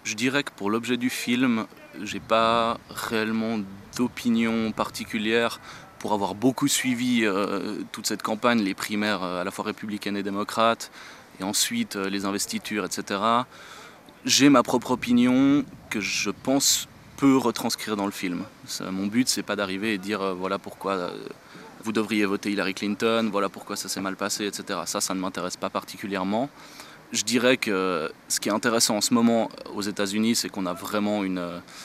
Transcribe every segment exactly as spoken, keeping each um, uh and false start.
Je dirais que pour l'objet du film, j'ai pas réellement d'opinion particulière pour avoir beaucoup suivi euh, toute cette campagne, les primaires euh, à la fois républicaines et démocrates, et ensuite euh, les investitures, et cetera. J'ai ma propre opinion que je pense peut retranscrire dans le film. Ça, mon but, c'est pas d'arriver et dire euh, voilà pourquoi euh, vous devriez voter Hillary Clinton, voilà pourquoi ça s'est mal passé, et cetera. Ça, ça ne m'intéresse pas particulièrement. Je dirais que ce qui est intéressant en ce moment aux États-Unis, c'est qu'on a vraiment une,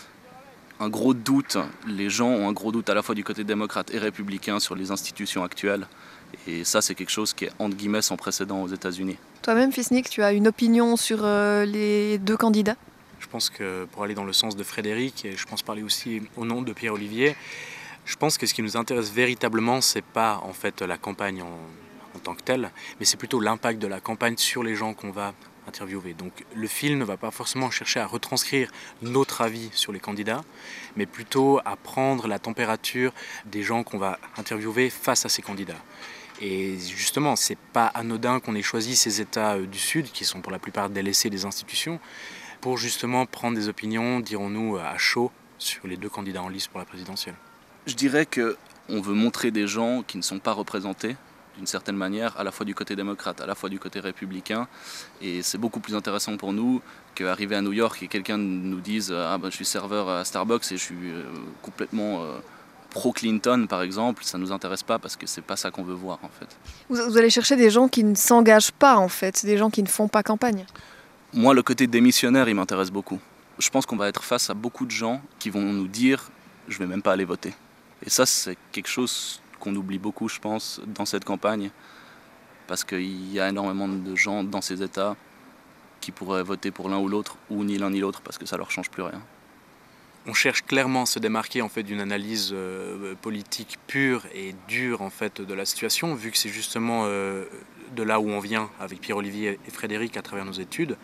un gros doute. Les gens ont un gros doute à la fois du côté démocrate et républicain sur les institutions actuelles. Et ça, c'est quelque chose qui est entre guillemets sans précédent aux États-Unis. Toi-même, Fisnik, tu as une opinion sur euh, les deux candidats? Je pense que pour aller dans le sens de Frédéric, et je pense parler aussi au nom de Pierre-Olivier, je pense que ce qui nous intéresse véritablement, c'est pas en fait la campagne en, en tant que telle, mais c'est plutôt l'impact de la campagne sur les gens qu'on va interviewer. Donc le film ne va pas forcément chercher à retranscrire notre avis sur les candidats, mais plutôt à prendre la température des gens qu'on va interviewer face à ces candidats. Et justement, c'est pas anodin qu'on ait choisi ces États du Sud, qui sont pour la plupart délaissés des institutions, pour justement prendre des opinions, dirons-nous, à chaud sur les deux candidats en lice pour la présidentielle. Je dirais qu'on veut montrer des gens qui ne sont pas représentés, d'une certaine manière, à la fois du côté démocrate, à la fois du côté républicain. Et c'est beaucoup plus intéressant pour nous qu'arriver à New York et quelqu'un nous dise « Ah ben je suis serveur à Starbucks et je suis euh, complètement euh, pro-Clinton » par exemple. Ça ne nous intéresse pas parce que c'est pas ça qu'on veut voir en fait. Vous, vous allez chercher des gens qui ne s'engagent pas en fait, des gens qui ne font pas campagne. Moi, le côté démissionnaire, il m'intéresse beaucoup. Je pense qu'on va être face à beaucoup de gens qui vont nous dire « Je vais même pas aller voter ». Et ça, c'est quelque chose qu'on oublie beaucoup, je pense, dans cette campagne, parce qu'il y a énormément de gens dans ces États qui pourraient voter pour l'un ou l'autre, ou ni l'un ni l'autre, parce que ça leur change plus rien. On cherche clairement à se démarquer en fait d'une analyse euh, politique pure et dure en fait de la situation, vu que c'est justement euh, de là où on vient avec Pierre-Olivier et Frédéric à travers nos études.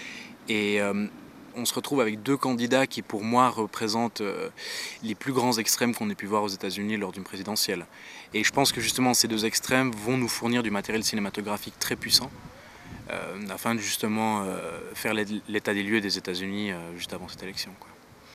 Et euh, on se retrouve avec deux candidats qui, pour moi, représentent euh, les plus grands extrêmes qu'on ait pu voir aux États-Unis lors d'une présidentielle. Et je pense que justement ces deux extrêmes vont nous fournir du matériel cinématographique très puissant euh, afin de justement euh, faire l'état des lieux des États-Unis euh, juste avant cette élection, quoi.